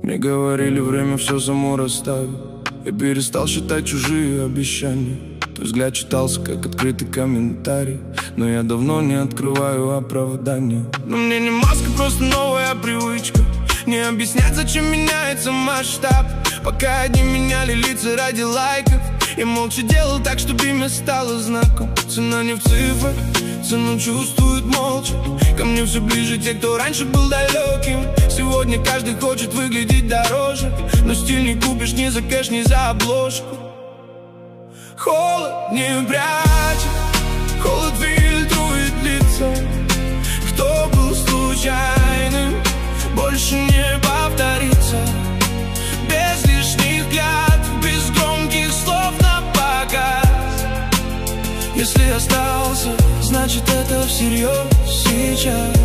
Мне говорили, время все само расставит. Я перестал считать чужие обещания. Твой взгляд читался, как открытый комментарий, но я давно не открываю оправдания. Но мне не маска, просто новая привычка. Не объяснять, зачем меняется масштаб. Пока одни меняли лица ради лайков, я молча делал так, чтобы имя стало знаком. Цена не в цифрах, цену чувствует молча. Ко мне все ближе те, кто раньше был далеким. Сегодня каждый хочет выглядеть дороже, но стиль не купишь ни за кэш, ни за обложку. Холод не прячет, холод фильтрует лица. Кто был случайным, больше не повторится. Без лишних клятв, без громких слов на показ. Если остался, значит это всерьез сейчас.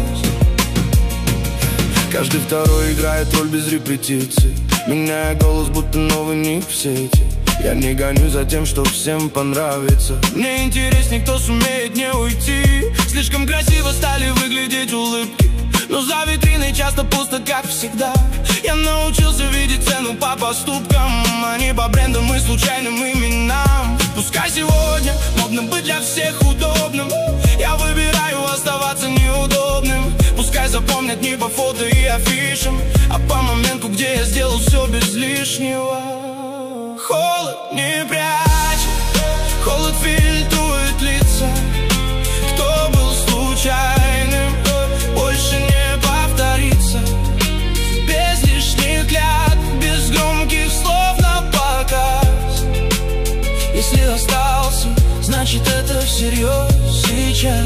Каждый второй играет роль без репетиций, меняя голос, будто новый ник в сети. Я не гонюсь за тем, чтоб всем понравиться. Мне интереснее, кто сумеет не уйти. Слишком красиво стали выглядеть улыбки, но за витриной часто пусто, как всегда. Я научился видеть цену по поступкам, а не по брендам и случайным именам. Пускай сегодня модно быть для всех удобным, я выбираю оставаться неудобным. Пускай запомнят не по фото и афишам, а по моменту, где я сделал все без лишнего. Холод не прячет, холод фильтрует лица. Кто был случайным, больше не повторится. Без лишних клятв, без громких слов на показ. Если остался, значит это всерьез сейчас.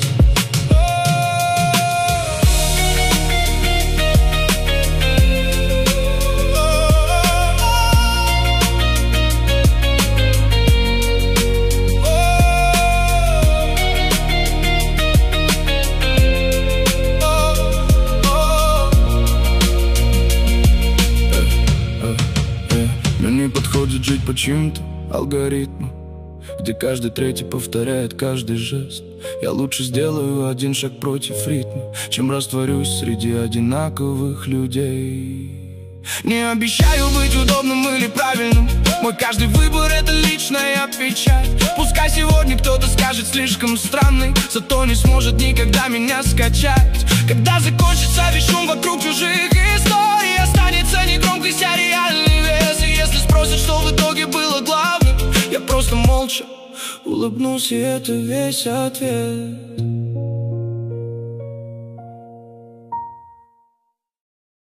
Мне не подходит жить по чьим-то алгоритмам, где каждый третий повторяет каждый жест. Я лучше сделаю один шаг против ритма, чем растворюсь среди одинаковых людей. Не обещаю быть удобным или правильным, мой каждый выбор — это личная печать. Пускай сегодня кто-то скажет слишком странный, зато не сможет никогда меня скачать. Когда закончится весь шум вокруг чужих историй, останется не громкость, а реальный вес. И если спросят, что в итоге было главным, я просто молча улыбнусь, и это весь ответ.